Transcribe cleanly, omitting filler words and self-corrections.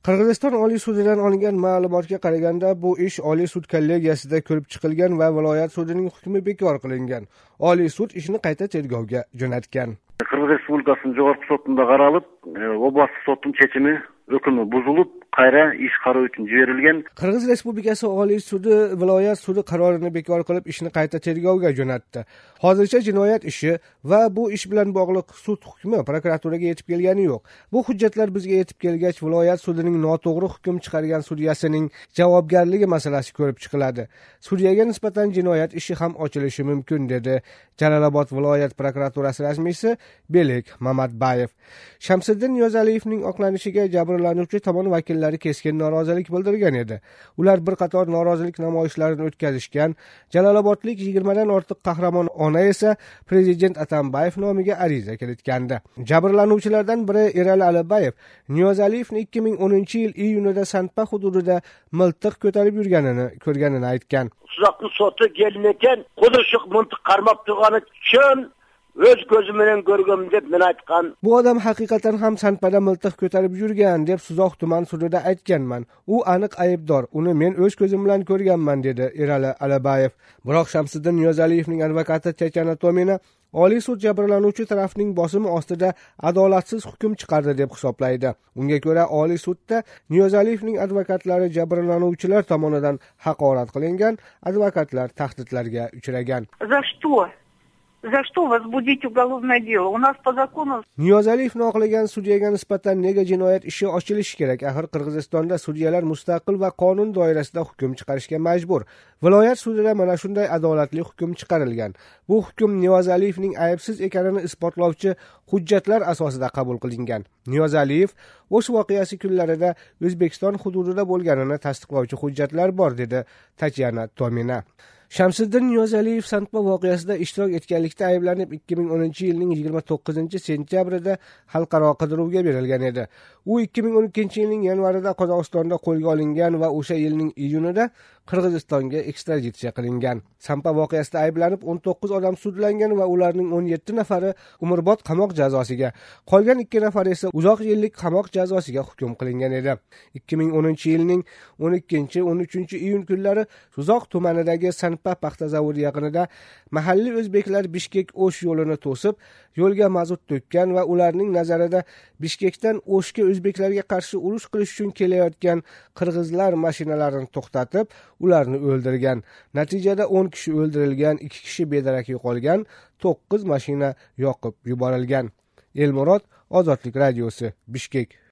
Qirg'iziston Oliy sudidan olingan ma'lumotga qaraganda bu ish Oliy sud kollegiyasida ko'rib chiqilgan va viloyat sudining hukmi bekor qilingan. Oliy sud ishni qayta tergovga jo'natgan. Qirg'iz Respublikasının Jogorku sotunda qaralib, oblastық sottun chechimi hukmi buzilib, qayra ish qaror uchun jiberilgan. Qirg'iz Respublikasi Oliy sudi viloyat sudi qarorini bekor qilib, ishni qayta tergovga jo'natdi. Hozircha jinoyat ishi va bu ish bilan bog'liq sud hukmi prokuraturaga yetib kelgani yo'q. Bu hujjatlar bizga yetib kelgach, viloyat sudining noto'g'ri hukm chiqargan sudyasining javobgarligi masalasi ko'rib chiqiladi. Sudyaga nisbatan jinoyat ishi ham ochilishi mumkin, dedi Jalolobod viloyat prokuraturasi rasmiysi Belek Mamatbayev. Shamsiddin Niyozaliyevning oqlanishiga jabrlanuvchi tomon vakillari keskin norozilik bildirgan edi. Ular bir qator norozilik namoyishlarini o'tkazishgan. Jalolobodlik 20 dan ortiq qahramon ona esa prezident Atambayev nomiga ariza kiritgandi. Jabrlanuvchilardan biri Erali Alibayev Niyozaliyevni 2010-yil iyunida Sanpa hududida miltiq ko'tarib yurganini ko'rganini aytgan. Suzaqlı sotu gelmeken kudurşuk mıntık qarmap turgani üçün öz gözümden görgüm deb men aytgan. Bu odam haqiqatan ham Sanpada miltiq ko'tarib yurgan deb Suzoq tuman sudida aytganman. U aniq aybdor. Uni men o'z ko'zim bilan ko'rganman, dedi Erali Alibayev. Biroq Shamsiddin Niyozaliyevning advokati Tatyana Tomina Oliy sud jabrlanuvchi tarafning bosimi ostida adolatsiz hukm chiqardi deb hisoblaydi. Unga ko'ra Oliy sudda Niyozaliyevning advokatlari jabrlanuvchilar tomonidan haqorat qilingan, advokatlar tahdidlarga uchragan. За что возбудить уголовное дело? У нас по закону... Niyozaliyevni oqlagan sudyaga nisbatan nega jinoyat ishi ochilishi kerak? Axir Qirg'izistonda sudyalar mustaqil va qonun doirasida hukm chiqarishga majbur. Viloyat sudida mana shunday adolatli hukm chiqarilgan. Bu hukm Niyozaliyevning aybsiz ekanini isbotlovchi hujjatlar asosida qabul qilingan. Niyozaliyev o'sh voqeasi kunlarida O'zbekiston hududida bo'lganini tasdiqlovchi hujjatlar bor, dedi Tatyana Tomina. Shamsiddin Niyozaliyev Sanpa voqeasida ishtirok etganlikda ayblanib 2010-yilning 29-sentyabrida xalqaro qidiruvga berilgan edi. U 2012-yilning yanvarida Qozog'istonda qo'lga olingan va o'sha yilning iyunida Qirg'izistonga ekstraditsiya qilingan. Sanpa voqeasida ayblanib 19 odam sudlangan va ularning 17 nafari umrbod qamoq jazosiga, qolgan 2 nafari esa uzoq yillik qamoq jazosiga hukm qilingan edi. 2010-yilning 12-13 kunlari Suzoq tumanidagi Sanpa paxta zavodi yaqinida mahalliy o'zbeklar Bishkek O'sh yo'lini to'sib, yo'lga mazut to'kkan va ularning nazarida Bishkekdan O'shga o'zbeklarga qarshi urush qilish uchun kelayotgan qirg'izlar mashinalarini to'xtatib, ularni o'ldirgan. Natijada 10 kishi o'ldirilgan, 2 kishi bedarak yo'qolgan, 9 mashina yoqib yuborilgan. Elmurod, Ozodlik radiosi, Bishkek.